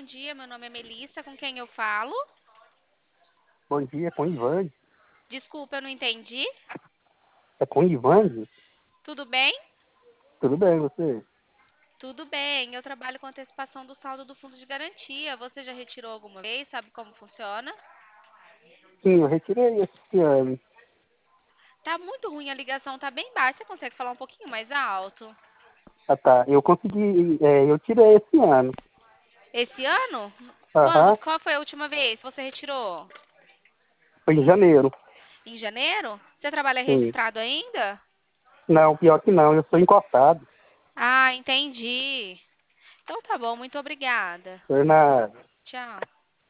dia. Meu nome é Melissa. Com quem eu falo? Bom dia, é com o Ivan. Desculpa, eu não entendi. É com o Ivan? Tudo bem? Tudo bem, você? Tudo bem. Eu trabalho com antecipação do saldo do fundo de garantia. Você já retirou alguma vez? Sabe como funciona? Sim, eu retirei esse ano. Tá muito ruim, a ligação tá bem baixa. Você consegue falar um pouquinho mais alto? Ah, tá. Eu consegui, eu tirei esse ano. Esse ano? Quando? Aham, Qual foi a última vez que você retirou? foi em janeiro. Em janeiro? Você trabalha Sim. registrado ainda? Não, pior que não, eu sou encostado. Ah, entendi. Então tá bom, muito obrigada. Foi na Tchau.